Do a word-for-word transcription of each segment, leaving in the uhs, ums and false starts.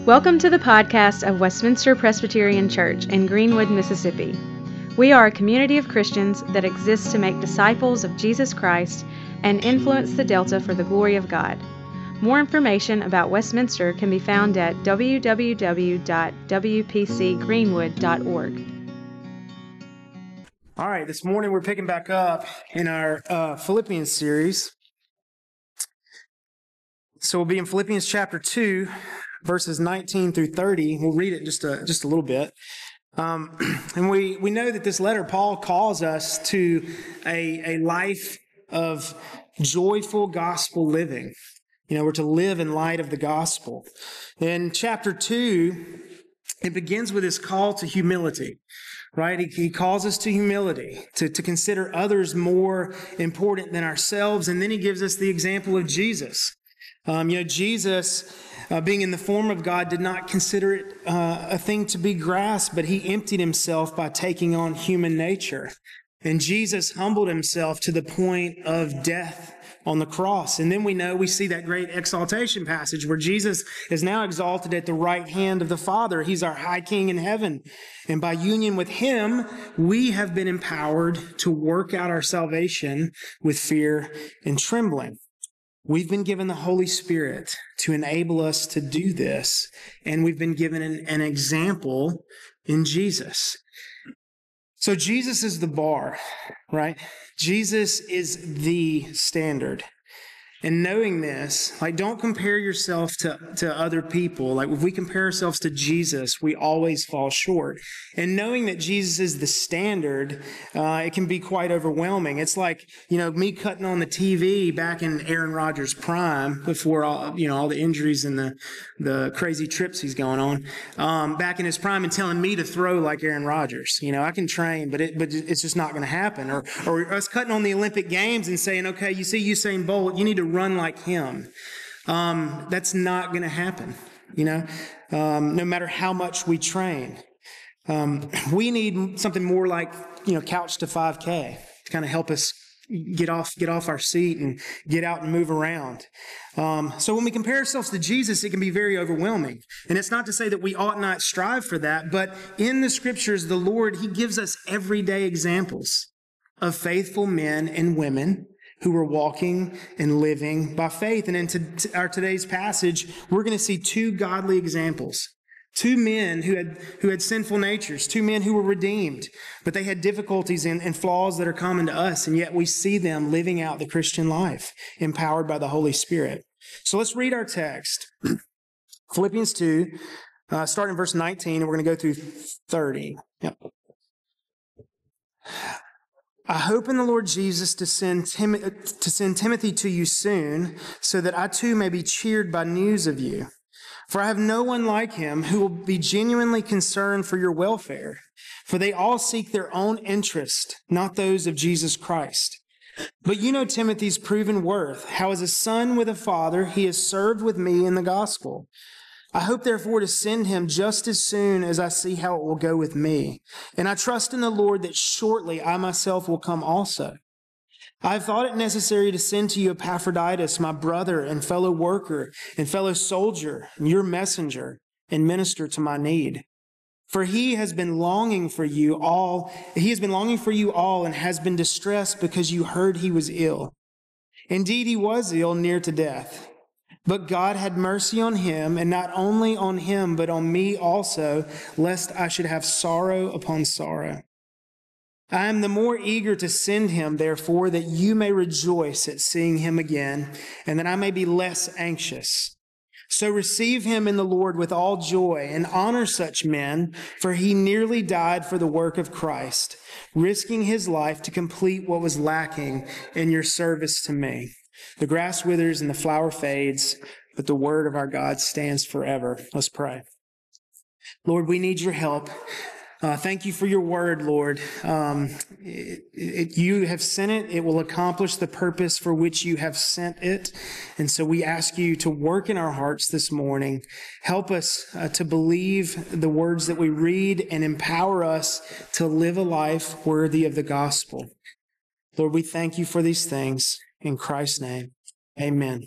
Welcome to the podcast of Westminster Presbyterian Church in Greenwood, Mississippi. We are a community of Christians that exists to make disciples of Jesus Christ and influence the Delta for the glory of God. More information about Westminster can be found at w w w dot w p c greenwood dot org. All right, this morning we're picking back up in our uh, Philippians series. So we'll be in Philippians chapter two, verses nineteen through thirty. We'll read it just a, just a little bit. Um, and we, we know that this letter, Paul calls us to a, a life of joyful gospel living. You know, we're to live in light of the gospel. In chapter two, it begins with his call to humility. Right? He, he calls us to humility, to, to consider others more important than ourselves. And then he gives us the example of Jesus. Um, you know, Jesus, uh, being in the form of God, did not consider it uh, a thing to be grasped, but he emptied himself by taking on human nature. And Jesus humbled himself to the point of death on the cross. And then we know, we see that great exaltation passage where Jesus is now exalted at the right hand of the Father. He's our high king in heaven. And by union with him, we have been empowered to work out our salvation with fear and trembling. We've been given the Holy Spirit to enable us to do this. And we've been given an, an example in Jesus. So Jesus is the bar, right? Jesus is the standard. And knowing this, like, don't compare yourself to, to other people. Like, if we compare ourselves to Jesus, we always fall short. And knowing that Jesus is the standard, uh, it can be quite overwhelming. It's like, you know, me cutting on the T V back in Aaron Rodgers' prime, before all, you know, all the injuries and the, the crazy trips he's going on, um, back in his prime, and telling me to throw like Aaron Rodgers. You know, I can train, but it, but it's just not going to happen. Or, or us cutting on the Olympic Games and saying, okay, you see Usain Bolt, you need to run like him. Um, that's not going to happen, you know, um, no matter how much we train. Um, we need something more like, you know, Couch to five K to kind of help us get off, get off our seat and get out and move around. Um, so when we compare ourselves to Jesus, it can be very overwhelming. And it's not to say that we ought not strive for that, but in the scriptures, the Lord, he gives us everyday examples of faithful men and women who were walking and living by faith. And in to our today's passage, we're going to see two godly examples. Two men who had who had sinful natures, two men who were redeemed, but they had difficulties and, and flaws that are common to us, and yet we see them living out the Christian life, empowered by the Holy Spirit. So let's read our text. Philippians two, uh, starting in verse nineteen, and we're going to go through thirty. Yep. I hope in the Lord Jesus to send, Tim- to send Timothy to you soon, so that I too may be cheered by news of you. For I have no one like him who will be genuinely concerned for your welfare. For they all seek their own interest, not those of Jesus Christ. But you know Timothy's proven worth, how as a son with a father he has served with me in the gospel. I hope, therefore, to send him just as soon as I see how it will go with me. And I trust in the Lord that shortly I myself will come also. I have thought it necessary to send to you Epaphroditus, my brother and fellow worker and fellow soldier, and your messenger and minister to my need. For he has been longing for you all, he has been longing for you all and has been distressed because you heard he was ill. Indeed, he was ill, near to death. But God had mercy on him, and not only on him, but on me also, lest I should have sorrow upon sorrow. I am the more eager to send him, therefore, that you may rejoice at seeing him again, and that I may be less anxious. So receive him in the Lord with all joy, and honor such men, for he nearly died for the work of Christ, risking his life to complete what was lacking in your service to me. The grass withers and the flower fades, but the word of our God stands forever. Let's pray. Lord, we need your help. Uh, thank you for your word, Lord. Um, it, it, you have sent it. It will accomplish the purpose for which you have sent it. And so we ask you to work in our hearts this morning. Help us uh, to believe the words that we read and empower us to live a life worthy of the gospel. Lord, we thank you for these things. In Christ's name, amen.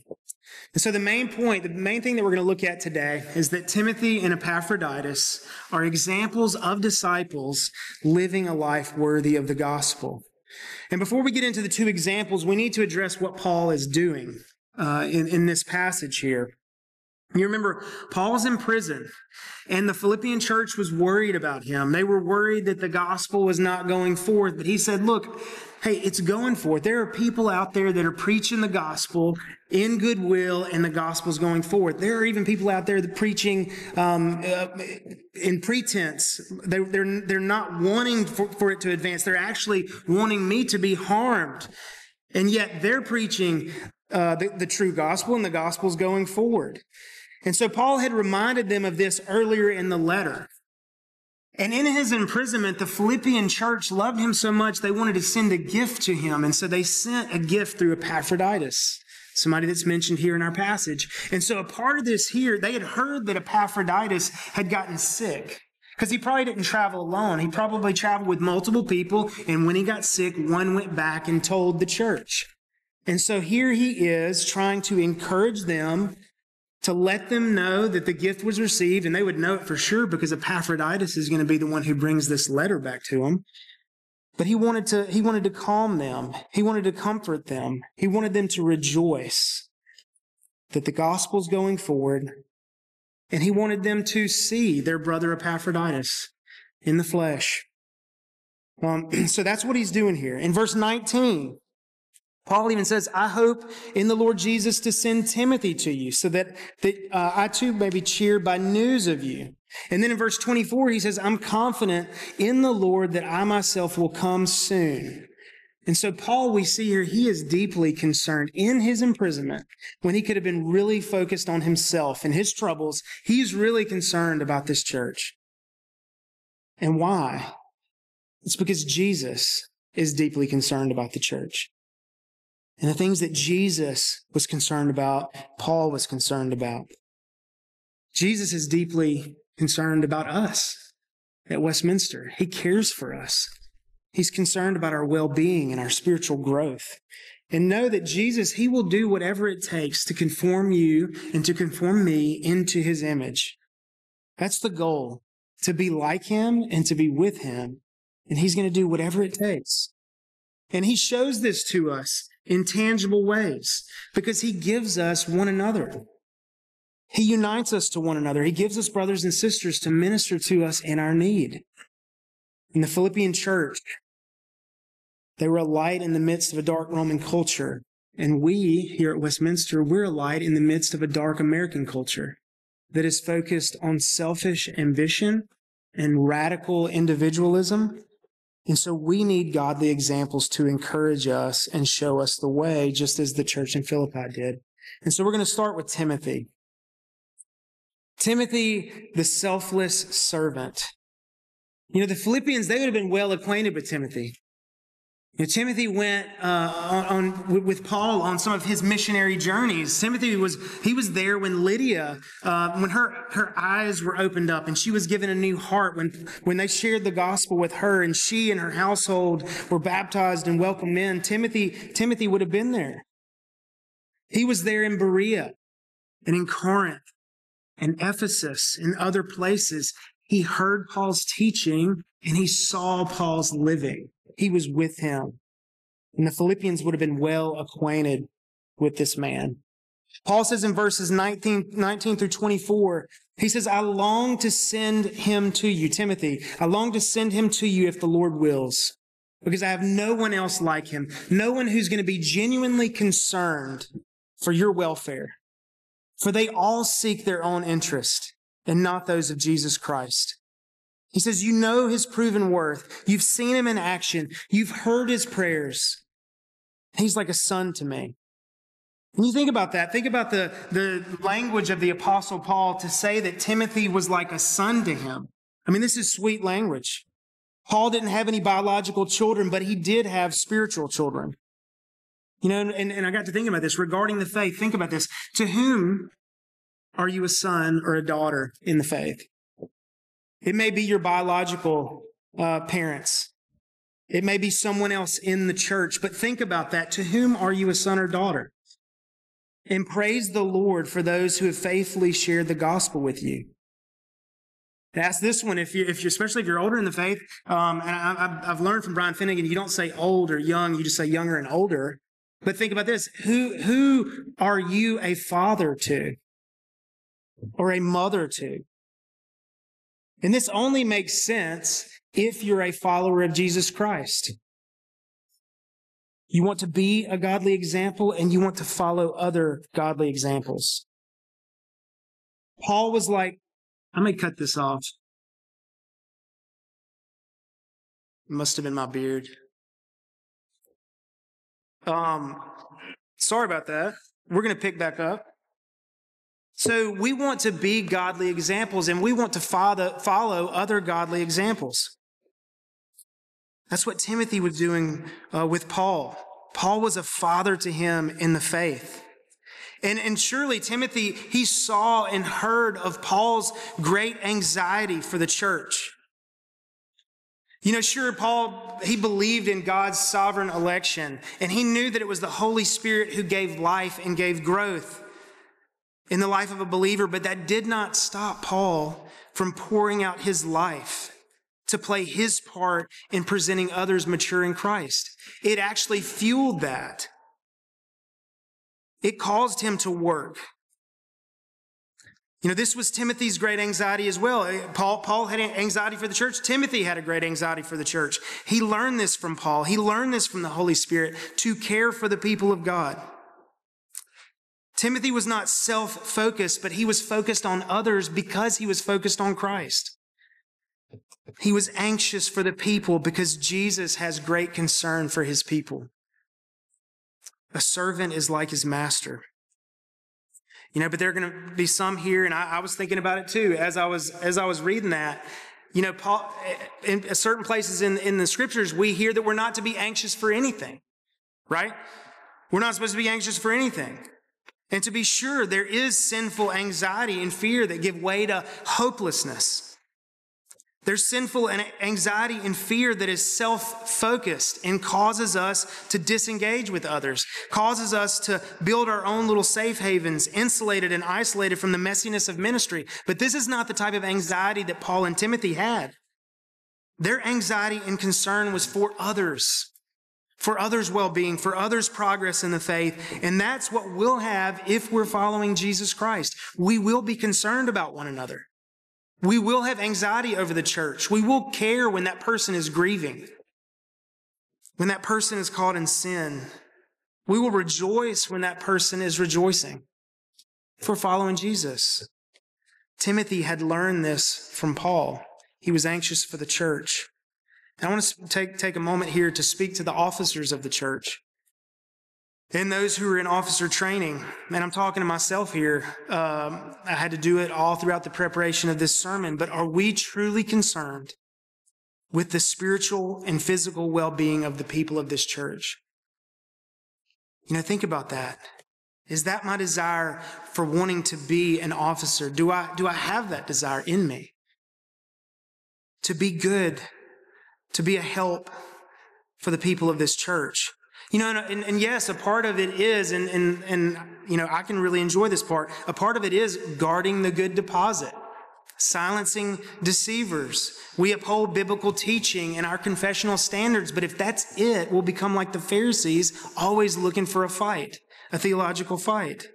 And so the main point, the main thing that we're going to look at today is that Timothy and Epaphroditus are examples of disciples living a life worthy of the gospel. And before we get into the two examples, we need to address what Paul is doing uh, in, in this passage here. You remember, Paul's in prison, and the Philippian church was worried about him. They were worried that the gospel was not going forth. But he said, look, hey, it's going forth. There are people out there that are preaching the gospel in goodwill, and the gospel's going forth. There are even people out there that are preaching um, uh, in pretense. They, they're, they're not wanting for, for it to advance. They're actually wanting me to be harmed. And yet they're preaching uh, the, the true gospel, and the gospel's going forward. And so Paul had reminded them of this earlier in the letter. And in his imprisonment, the Philippian church loved him so much they wanted to send a gift to him. And so they sent a gift through Epaphroditus, somebody that's mentioned here in our passage. And so a part of this here, they had heard that Epaphroditus had gotten sick, because he probably didn't travel alone. He probably traveled with multiple people. And when he got sick, one went back and told the church. And so here he is trying to encourage them, to let them know that the gift was received, and they would know it for sure because Epaphroditus is going to be the one who brings this letter back to them. But he wanted to, he wanted to calm them. He wanted to comfort them. He wanted them to rejoice that the gospel's going forward, and he wanted them to see their brother Epaphroditus in the flesh. Um, so that's what he's doing here. In verse nineteen, Paul even says, I hope in the Lord Jesus to send Timothy to you so that, that uh, I too may be cheered by news of you. And then in verse twenty-four, he says, I'm confident in the Lord that I myself will come soon. And so Paul, we see here, he is deeply concerned in his imprisonment when he could have been really focused on himself and his troubles. He's really concerned about this church. And why? It's because Jesus is deeply concerned about the church. And the things that Jesus was concerned about, Paul was concerned about. Jesus is deeply concerned about us at Westminster. He cares for us. He's concerned about our well-being and our spiritual growth. And know that Jesus, he will do whatever it takes to conform you and to conform me into his image. That's the goal, to be like him and to be with him. And he's going to do whatever it takes. And he shows this to us in tangible ways because he gives us one another. He unites us to one another. He gives us brothers and sisters to minister to us in our need. In the Philippian church, they were a light in the midst of a dark Roman culture. And we here at Westminster, we're a light in the midst of a dark American culture that is focused on selfish ambition and radical individualism. And so we need godly examples to encourage us and show us the way, just as the church in Philippi did. And so we're going to start with Timothy. Timothy, the selfless servant. You know, the Philippians, they would have been well acquainted with Timothy. You know, Timothy went uh, on, on with Paul on some of his missionary journeys. Timothy was he was there when Lydia, uh, when her her eyes were opened up and she was given a new heart. When when they shared the gospel with her and she and her household were baptized and welcomed in. Timothy Timothy would have been there. He was there in Berea and in Corinth and Ephesus and other places. He heard Paul's teaching and he saw Paul's living. He was with him. And the Philippians would have been well acquainted with this man. Paul says in verses nineteen, nineteen through twenty-four, he says, I long to send him to you, Timothy. I long to send him to you if the Lord wills, because I have no one else like him, no one who's going to be genuinely concerned for your welfare. For they all seek their own interest and not those of Jesus Christ. He says, you know his proven worth. You've seen him in action. You've heard his prayers. He's like a son to me. When you think about that, think about the, the language of the Apostle Paul to say that Timothy was like a son to him. I mean, this is sweet language. Paul didn't have any biological children, but he did have spiritual children. You know, and, and I got to thinking about this regarding the faith. Think about this. To whom are you a son or a daughter in the faith? It may be your biological uh, parents. It may be someone else in the church. But think about that. To whom are you a son or daughter? and praise the Lord for those who have faithfully shared the gospel with you. Ask this one, if you, if you, especially if you're older in the faith, um, and I, I've learned from Brian Finnegan, you don't say old or young, you just say younger and older. But think about this: who who are you a father to, or a mother to? And this only makes sense if you're a follower of Jesus Christ. You want to be a godly example, and you want to follow other godly examples. Paul was like, I may cut this off. It must have been my beard. Um, sorry about that. We're going to pick back up. So we want to be godly examples, and we want to follow, follow other godly examples. That's what Timothy was doing uh, with Paul. Paul was a father to him in the faith. And, and surely Timothy, he saw and heard of Paul's great anxiety for the church. You know, sure, Paul, he believed in God's sovereign election, and he knew that it was the Holy Spirit who gave life and gave growth in the life of a believer, but that did not stop Paul from pouring out his life to play his part in presenting others mature in Christ. It actually fueled that. It caused him to work. You know, this was Timothy's great anxiety as well. Paul, Paul had anxiety for the church. Timothy had a great anxiety for the church. He learned this from Paul. He learned this from the Holy Spirit to care for the people of God. Timothy was not self-focused, but he was focused on others because he was focused on Christ. He was anxious for the people because Jesus has great concern for his people. A servant is like his master. You know, but there are going to be some here, and I, I was thinking about it too, as I was as I was reading that. You know, Paul, in certain places in, in the scriptures, we hear that we're not to be anxious for anything, right? We're not supposed to be anxious for anything. And to be sure, there is sinful anxiety and fear that give way to hopelessness. There's sinful anxiety and fear that is self-focused and causes us to disengage with others, causes us to build our own little safe havens, insulated and isolated from the messiness of ministry. But this is not the type of anxiety that Paul and Timothy had. Their anxiety and concern was for others, for others' well-being, for others' progress in the faith. And that's what we'll have if we're following Jesus Christ. We will be concerned about one another. We will have anxiety over the church. We will care when that person is grieving, when that person is caught in sin. We will rejoice when that person is rejoicing for following Jesus. Timothy had learned this from Paul. He was anxious for the church. And I want to take, take a moment here to speak to the officers of the church and those who are in officer training. And I'm talking to myself here. Um, I had to do it all throughout the preparation of this sermon. But are we truly concerned with the spiritual and physical well-being of the people of this church? You know, think about that. Is that my desire for wanting to be an officer? Do I, do I have that desire in me? To be good, to be a help for the people of this church. You know, and, and yes, a part of it is, and, and, and, you know, I can really enjoy this part. A part of it is guarding the good deposit, silencing deceivers. We uphold biblical teaching and our confessional standards, but if that's it, we'll become like the Pharisees, always looking for a fight, a theological fight.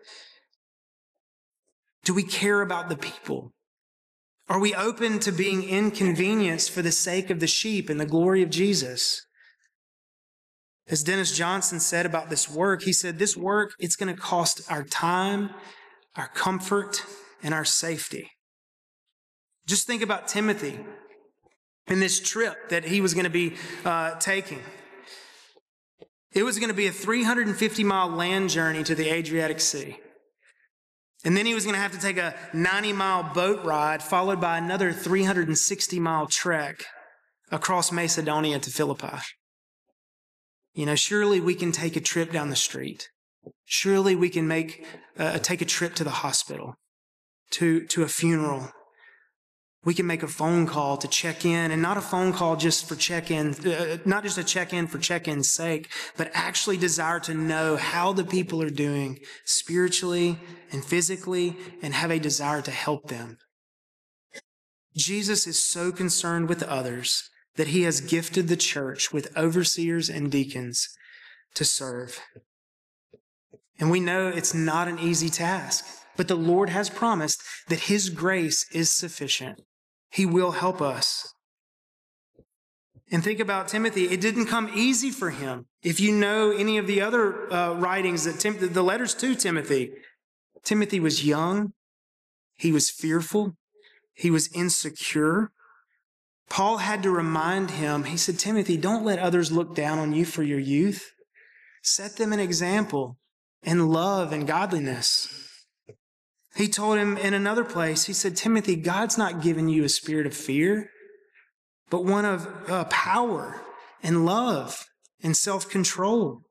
Do we care about the people? Are we open to being inconvenienced for the sake of the sheep and the glory of Jesus? As Dennis Johnson said about this work, he said, this work, it's going to cost our time, our comfort, and our safety. Just think about Timothy and this trip that he was going to be uh, taking. It was going to be a three hundred fifty mile land journey to the Adriatic Sea. And then he was going to have to take a ninety mile boat ride, followed by another three hundred sixty mile trek across Macedonia to Philippi. You know, surely we can take a trip down the street. Surely we can make uh, take a trip to the hospital, to, to a funeral, We can make a phone call to check in, and not a phone call just for check-in, uh, not just a check-in for check-in's sake, but actually desire to know how the people are doing spiritually and physically and have a desire to help them. Jesus is so concerned with others that he has gifted the church with overseers and deacons to serve. And we know it's not an easy task, but the Lord has promised that his grace is sufficient. He will help us. And think about Timothy. It didn't come easy for him. If you know any of the other uh, writings, that Tim- the letters to Timothy, Timothy was young. He was fearful. He was insecure. Paul had to remind him, he said, Timothy, don't let others look down on you for your youth. Set them an example in love and godliness. He told him in another place, he said, Timothy, God's not given you a spirit of fear, but one of uh, power and love and self-control.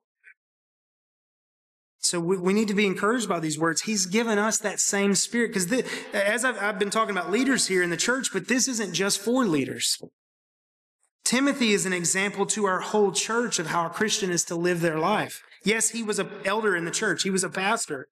So we, we need to be encouraged by these words. He's given us that same spirit. Because as I've, I've been talking about leaders here in the church, but this isn't just for leaders. Timothy is an example to our whole church of how a Christian is to live their life. Yes, he was an elder in the church. He was a pastor.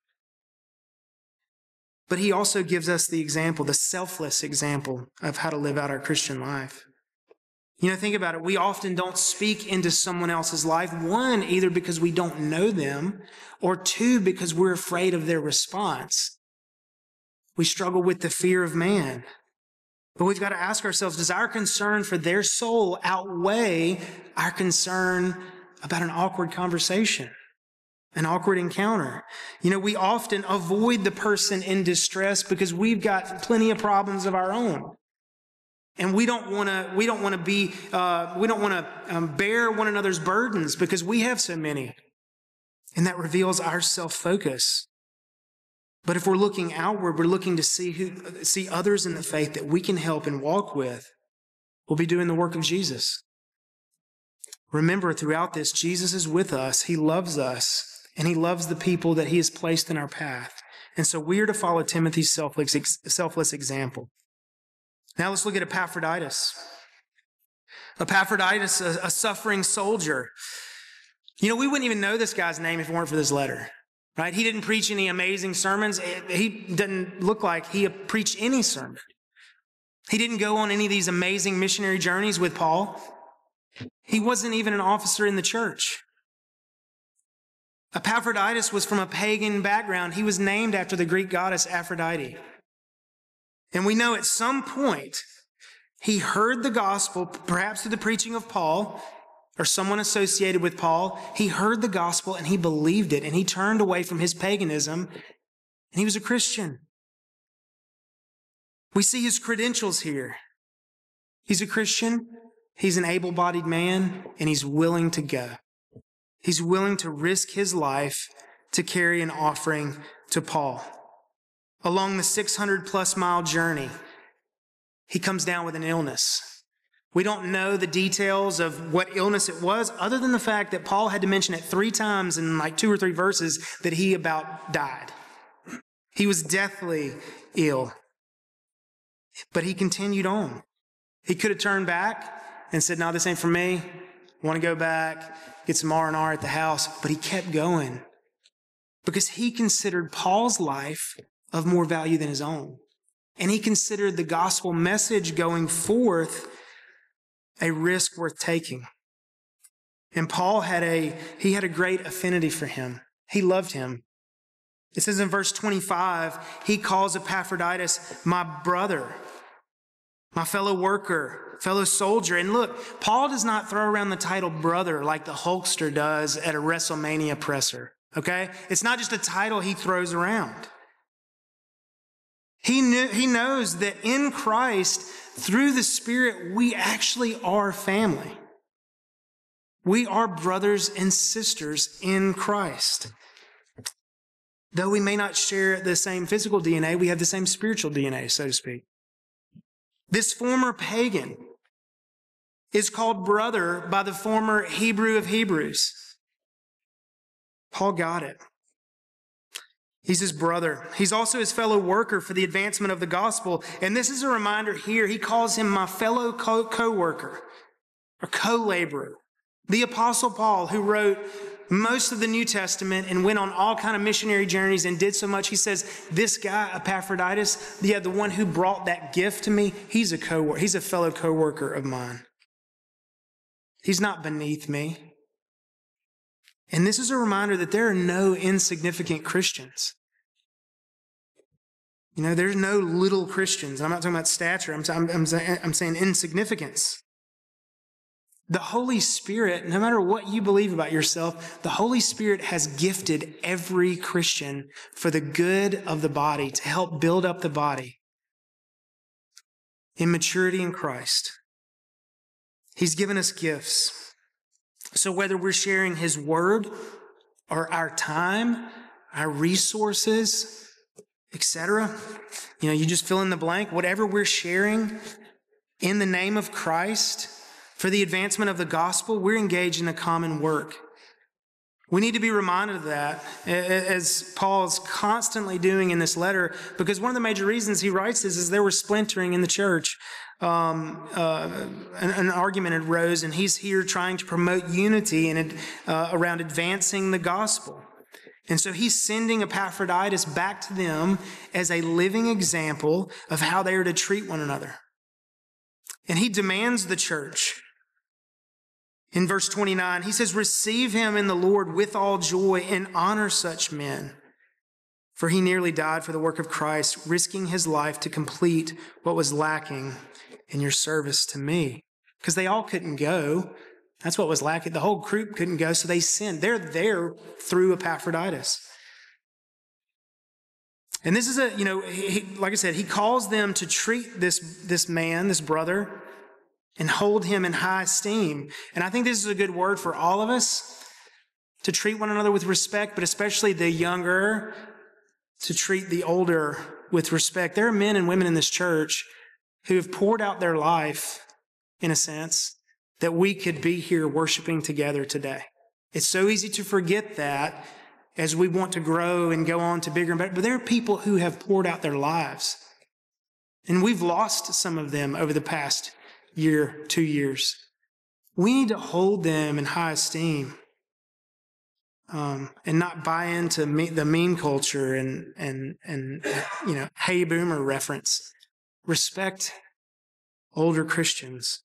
But he also gives us the example, the selfless example of how to live out our Christian life. You know, think about it. We often don't speak into someone else's life. One, either because we don't know them, or two, because we're afraid of their response. We struggle with the fear of man. But we've got to ask ourselves, does our concern for their soul outweigh our concern about an awkward conversation? An awkward encounter. You know, we often avoid the person in distress because we've got plenty of problems of our own. And we don't want to, we don't want to be, uh, we don't want to um, bear one another's burdens because we have so many. And that reveals our self-focus. But if we're looking outward, we're looking to see who, see others in the faith that we can help and walk with. We'll be doing the work of Jesus. Remember, throughout this, Jesus is with us. He loves us. And he loves the people that he has placed in our path. And so we are to follow Timothy's selfless, selfless example. Now let's look at Epaphroditus. Epaphroditus, a, a suffering soldier. You know, we wouldn't even know this guy's name if it weren't for this letter, right? He didn't preach any amazing sermons. He didn't look like he preached any sermon. He didn't go on any of these amazing missionary journeys with Paul. He wasn't even an officer in the church. Epaphroditus was from a pagan background. He was named after the Greek goddess Aphrodite. And we know at some point he heard the gospel, perhaps through the preaching of Paul or someone associated with Paul. He heard the gospel and he believed it, and he turned away from his paganism, and he was a Christian. We see his credentials here. He's a Christian, he's an able-bodied man, and he's willing to go. He's willing to risk his life to carry an offering to Paul. Along the six hundred plus mile journey, he comes down with an illness. We don't know the details of what illness it was, other than the fact that Paul had to mention it three times in like two or three verses that he about died. He was deathly ill. But he continued on. He could have turned back and said, no, this ain't for me. I want to go back, get some R and R at the house. But he kept going because he considered Paul's life of more value than his own. And he considered the gospel message going forth a risk worth taking. And Paul had a, he had a great affinity for him. He loved him. It says in verse twenty-five, he calls Epaphroditus my brother, my fellow worker, fellow soldier. And look, Paul does not throw around the title brother like the Hulkster does at a WrestleMania presser. Okay? It's not just a title he throws around. He knew, he knows that in Christ, through the Spirit, we actually are family. We are brothers and sisters in Christ. Though we may not share the same physical D N A, we have the same spiritual D N A, so to speak. This former pagan is called brother by the former Hebrew of Hebrews. Paul got it. He's his brother. He's also his fellow worker for the advancement of the gospel. And this is a reminder here. He calls him my fellow co- co-worker or co-laborer. The Apostle Paul, who wrote most of the New Testament and went on all kind of missionary journeys and did so much, he says, this guy, Epaphroditus, yeah, the one who brought that gift to me, he's a co-worker. He's a fellow co-worker of mine. He's not beneath me. And this is a reminder that there are no insignificant Christians. You know, there's no little Christians. I'm not talking about stature. I'm, I'm, I'm, saying, I'm saying insignificance. The Holy Spirit, no matter what you believe about yourself, the Holy Spirit has gifted every Christian for the good of the body, to help build up the body in maturity in Christ. He's given us gifts. So whether we're sharing His word or our time, our resources, et cetera, you know, you just fill in the blank, whatever we're sharing in the name of Christ for the advancement of the gospel, we're engaged in a common work. We need to be reminded of that, as Paul is constantly doing in this letter, because one of the major reasons he writes this is there was splintering in the church. Um, uh, an, an argument arose, and he's here trying to promote unity and uh, around advancing the gospel. And so he's sending Epaphroditus back to them as a living example of how they are to treat one another. And he demands the church. In verse twenty-nine, he says, receive him in the Lord with all joy and honor such men. For he nearly died for the work of Christ, risking his life to complete what was lacking in your service to me. Because they all couldn't go. That's what was lacking. The whole group couldn't go, so they sent. They're there through Epaphroditus. And this is a, you know, he, like I said, he calls them to treat this, this man, this brother, and hold him in high esteem. And I think this is a good word for all of us, to treat one another with respect, but especially the younger, to treat the older with respect. There are men and women in this church who have poured out their life, in a sense, that we could be here worshiping together today. It's so easy to forget that as we want to grow and go on to bigger and better. But there are people who have poured out their lives. And we've lost some of them over the past year, two years. We need to hold them in high esteem. Um, and not buy into me, the meme culture and, and, and, you know, hey boomer reference. Respect older Christians.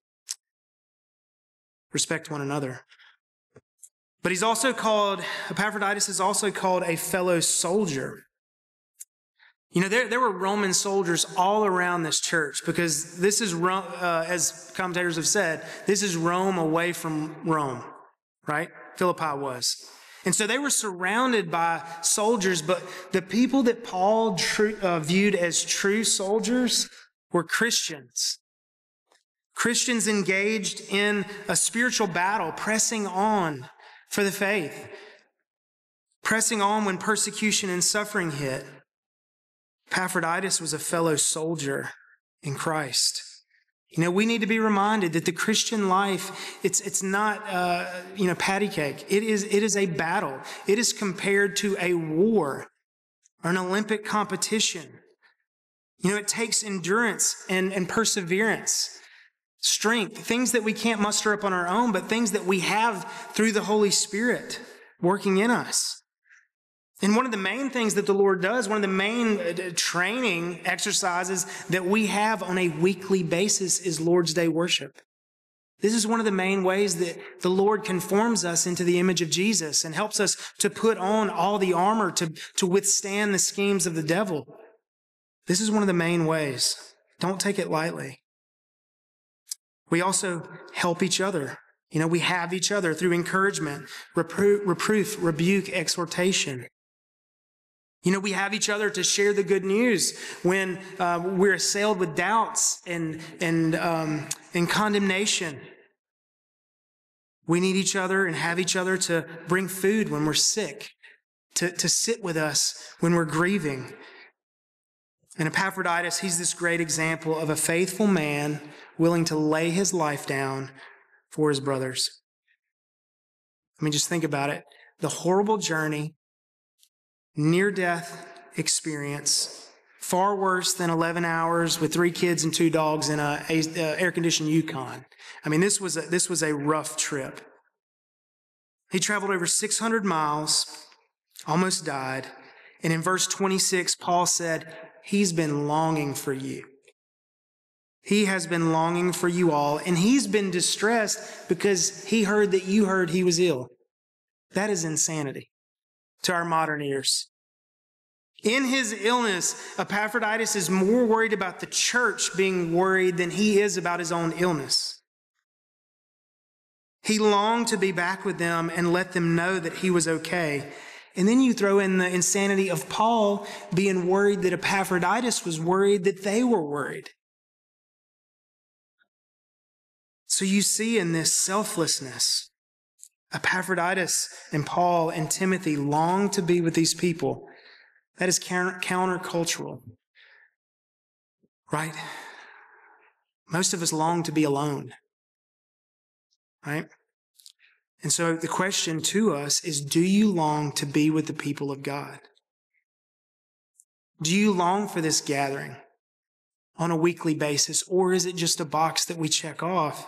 Respect one another. But he's also called, Epaphroditus is also called a fellow soldier. You know, there, there were Roman soldiers all around this church, because this is, uh, as commentators have said, this is Rome away from Rome, right? Philippi was. And so they were surrounded by soldiers, but the people that Paul tr- uh, viewed as true soldiers were Christians. Christians engaged in a spiritual battle, pressing on for the faith, pressing on when persecution and suffering hit. Epaphroditus was a fellow soldier in Christ. You know, we need to be reminded that the Christian life, it's it's not, uh, you know, patty cake. It is, it is a battle. It is compared to a war or an Olympic competition. You know, it takes endurance and, and perseverance, strength, things that we can't muster up on our own, but things that we have through the Holy Spirit working in us. And one of the main things that the Lord does, one of the main training exercises that we have on a weekly basis is Lord's Day worship. This is one of the main ways that the Lord conforms us into the image of Jesus and helps us to put on all the armor to, to withstand the schemes of the devil. This is one of the main ways. Don't take it lightly. We also help each other. You know, we have each other through encouragement, reproof, reproof, rebuke, exhortation. You know, we have each other to share the good news when uh, we're assailed with doubts and and um, and condemnation. We need each other and have each other to bring food when we're sick, to, to sit with us when we're grieving. And Epaphroditus, he's this great example of a faithful man willing to lay his life down for his brothers. I mean, just think about it. The horrible journey near-death experience, far worse than eleven hours with three kids and two dogs in a, a, a air-conditioned Yukon. I mean, this was a, this was a rough trip. He traveled over six hundred miles, almost died. And in verse twenty-six, Paul said, he's been longing for you. He has been longing for you all, and he's been distressed because he heard that you heard he was ill. That is insanity to our modern ears. In his illness, Epaphroditus is more worried about the church being worried than he is about his own illness. He longed to be back with them and let them know that he was okay. And then you throw in the insanity of Paul being worried that Epaphroditus was worried that they were worried. So you see in this selflessness, Epaphroditus and Paul and Timothy long to be with these people. That is counter- countercultural, right? Most of us long to be alone, right? And so the question to us is, do you long to be with the people of God? Do you long for this gathering on a weekly basis, or is it just a box that we check off?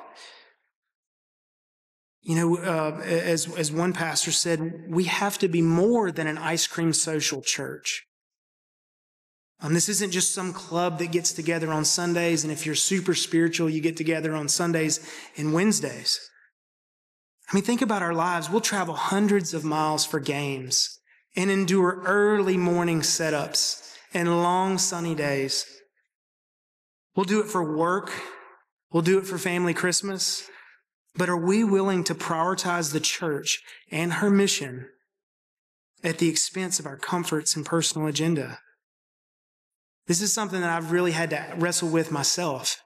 You know, uh, as, as one pastor said, we have to be more than an ice cream social church. Um, this isn't just some club that gets together on Sundays, and if you're super spiritual, you get together on Sundays and Wednesdays. I mean, think about our lives. We'll travel hundreds of miles for games and endure early morning setups and long sunny days. We'll do it for work. We'll do it for family Christmas. But are we willing to prioritize the church and her mission at the expense of our comforts and personal agenda? This is something that I've really had to wrestle with myself.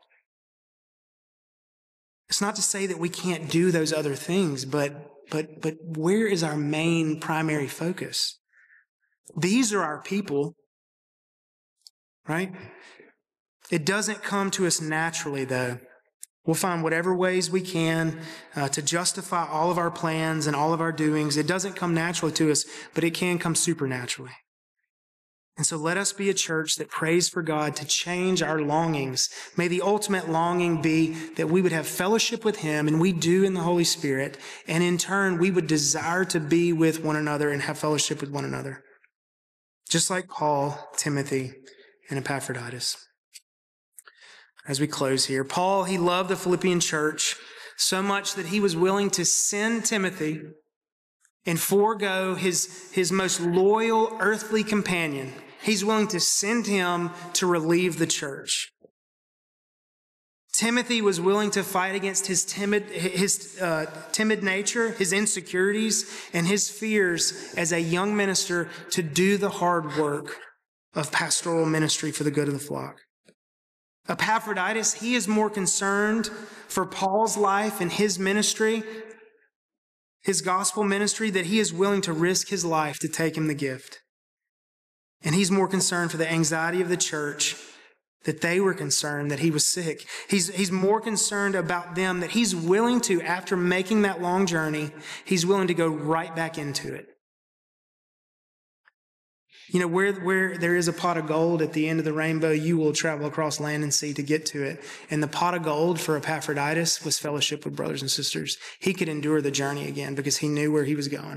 It's not to say that we can't do those other things, but but but where is our main primary focus? These are our people, right? It doesn't come to us naturally, though. We'll find whatever ways we can uh, to justify all of our plans and all of our doings. It doesn't come naturally to us, but it can come supernaturally. And so let us be a church that prays for God to change our longings. May the ultimate longing be that we would have fellowship with Him, and we do in the Holy Spirit, and in turn we would desire to be with one another and have fellowship with one another. Just like Paul, Timothy, and Epaphroditus. As we close here, Paul, he loved the Philippian church so much that he was willing to send Timothy and forego his, his most loyal earthly companion. He's willing to send him to relieve the church. Timothy was willing to fight against his timid, his uh, timid nature, his insecurities, and his fears as a young minister to do the hard work of pastoral ministry for the good of the flock. Epaphroditus, he is more concerned for Paul's life and his ministry, his gospel ministry, that he is willing to risk his life to take him the gift. And he's more concerned for the anxiety of the church, that they were concerned that he was sick. He's, he's more concerned about them, that he's willing to, after making that long journey, he's willing to go right back into it. You know, where, where there is a pot of gold at the end of the rainbow, you will travel across land and sea to get to it. And the pot of gold for Epaphroditus was fellowship with brothers and sisters. He could endure the journey again because he knew where he was going.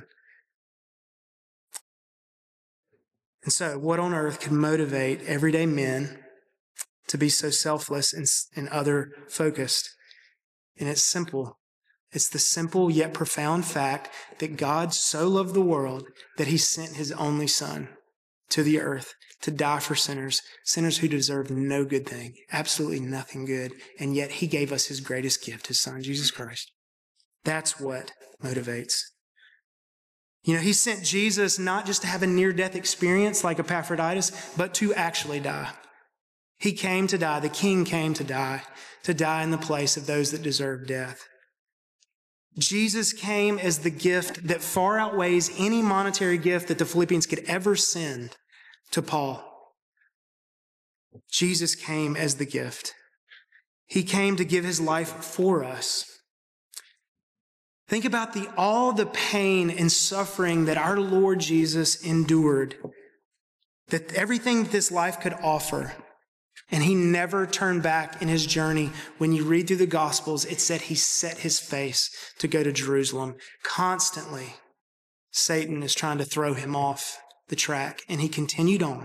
And so, what on earth could motivate everyday men to be so selfless and, and other-focused? And it's simple. It's the simple yet profound fact that God so loved the world that He sent His only Son to the earth to die for sinners, sinners who deserve no good thing, absolutely nothing good, and yet He gave us His greatest gift, His Son, Jesus Christ. That's what motivates. You know, He sent Jesus not just to have a near-death experience like Epaphroditus, but to actually die. He came to die. The King came to die, to die in the place of those that deserve death. Jesus came as the gift that far outweighs any monetary gift that the Philippians could ever send to Paul. Jesus came as the gift. He came to give His life for us. Think about the all the pain and suffering that our Lord Jesus endured, that everything that this life could offer. And he never turned back in his journey. When you read through the Gospels, it said he set his face to go to Jerusalem. Constantly, Satan is trying to throw him off the track, and he continued on.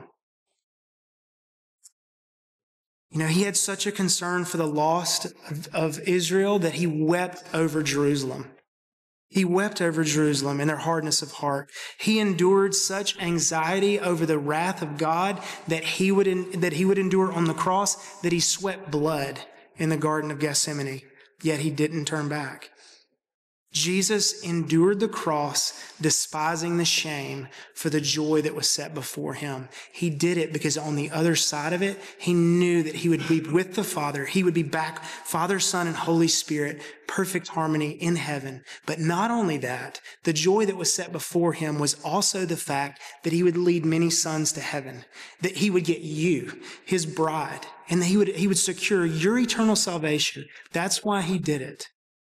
You know, he had such a concern for the lost of, of Israel that he wept over Jerusalem. He wept over Jerusalem and their hardness of heart. He endured such anxiety over the wrath of God that he would that he would endure on the cross, that he sweat blood in the Garden of Gethsemane, yet he didn't turn back. Jesus endured the cross, despising the shame for the joy that was set before him. He did it because on the other side of it, he knew that he would be with the Father. He would be back, Father, Son, and Holy Spirit, perfect harmony in heaven. But not only that, the joy that was set before him was also the fact that he would lead many sons to heaven, that he would get you, his bride, and that he would, he would secure your eternal salvation. That's why he did it.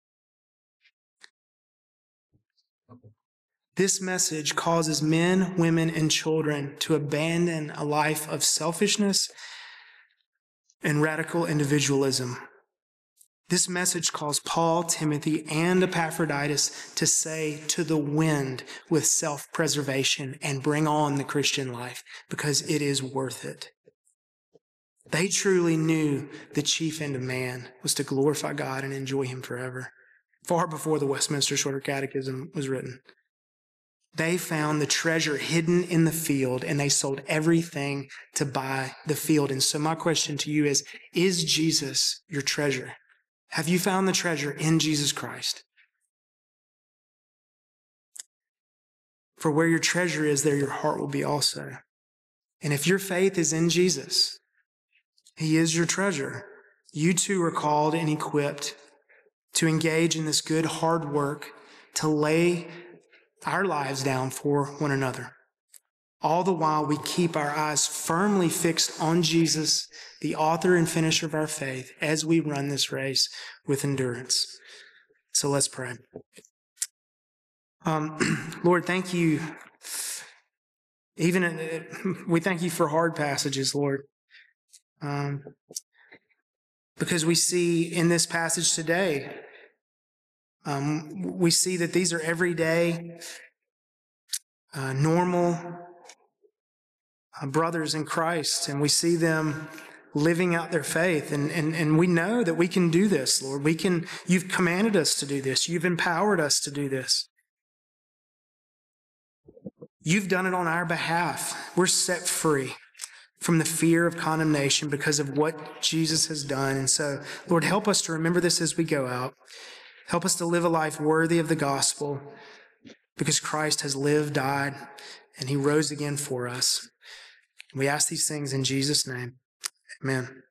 This message causes men, women, and children to abandon a life of selfishness and radical individualism. This message calls Paul, Timothy, and Epaphroditus to say to the wind with self-preservation and bring on the Christian life, because it is worth it. They truly knew the chief end of man was to glorify God and enjoy him forever, far before the Westminster Shorter Catechism was written. They found the treasure hidden in the field, and they sold everything to buy the field. And so my question to you is, is Jesus your treasure? Have you found the treasure in Jesus Christ? For where your treasure is, there your heart will be also. And if your faith is in Jesus, he is your treasure. You too are called and equipped to engage in this good, hard work, to lay our lives down for one another. All the while we keep our eyes firmly fixed on Jesus, the author and finisher of our faith, as we run this race with endurance. So let's pray. Um, Lord, thank you. Even in, we thank you for hard passages, Lord. Um, because we see in this passage today, Um, we see that these are everyday, uh, normal uh, brothers in Christ, and we see them living out their faith. And, and, and we know that we can do this, Lord. We can. You've commanded us to do this. You've empowered us to do this. You've done it on our behalf. We're set free from the fear of condemnation because of what Jesus has done. And so, Lord, help us to remember this as we go out. Help us to live a life worthy of the gospel, because Christ has lived, died, and he rose again for us. We ask these things in Jesus' name. Amen.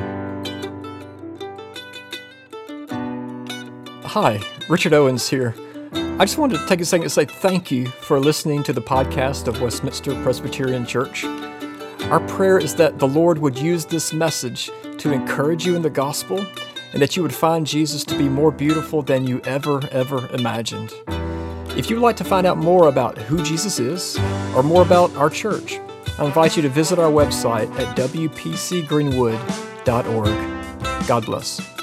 Hi, Richard Owens here. I just wanted to take a second to say thank you for listening to the podcast of Westminster Presbyterian Church. Our prayer is that the Lord would use this message to encourage you in the gospel, and that you would find Jesus to be more beautiful than you ever, ever imagined. If you would like to find out more about who Jesus is, or more about our church, I invite you to visit our website at w p c greenwood dot org. God bless.